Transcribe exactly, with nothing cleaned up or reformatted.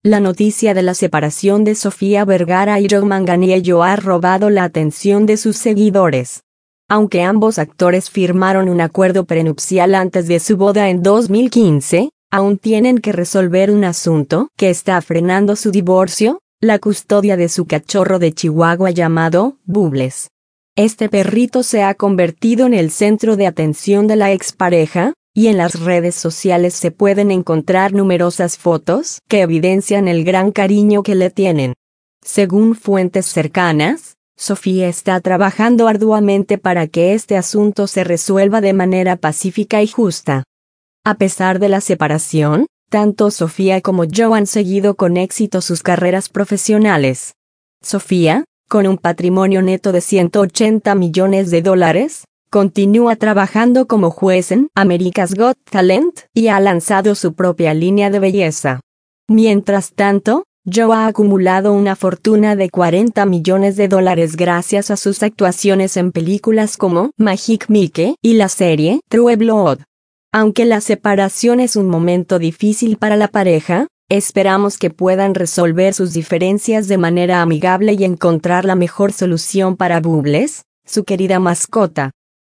La noticia de la separación de Sofía Vergara y Joe Manganiello ha robado la atención de sus seguidores. Aunque ambos actores firmaron un acuerdo prenupcial antes de su boda en dos mil quince, aún tienen que resolver un asunto que está frenando su divorcio, la custodia de su cachorro de Chihuahua llamado Bubbles. Este perrito se ha convertido en el centro de atención de la expareja, y en las redes sociales se pueden encontrar numerosas fotos que evidencian el gran cariño que le tienen. Según fuentes cercanas, Sofía está trabajando arduamente para que este asunto se resuelva de manera pacífica y justa. A pesar de la separación, tanto Sofía como Joe han seguido con éxito sus carreras profesionales. Sofía, con un patrimonio neto de ciento ochenta millones de dólares, continúa trabajando como juez en America's Got Talent y ha lanzado su propia línea de belleza. Mientras tanto, Joe ha acumulado una fortuna de cuarenta millones de dólares gracias a sus actuaciones en películas como Magic Mike y la serie True Blood. Aunque la separación es un momento difícil para la pareja, esperamos que puedan resolver sus diferencias de manera amigable y encontrar la mejor solución para Bubbles, su querida mascota.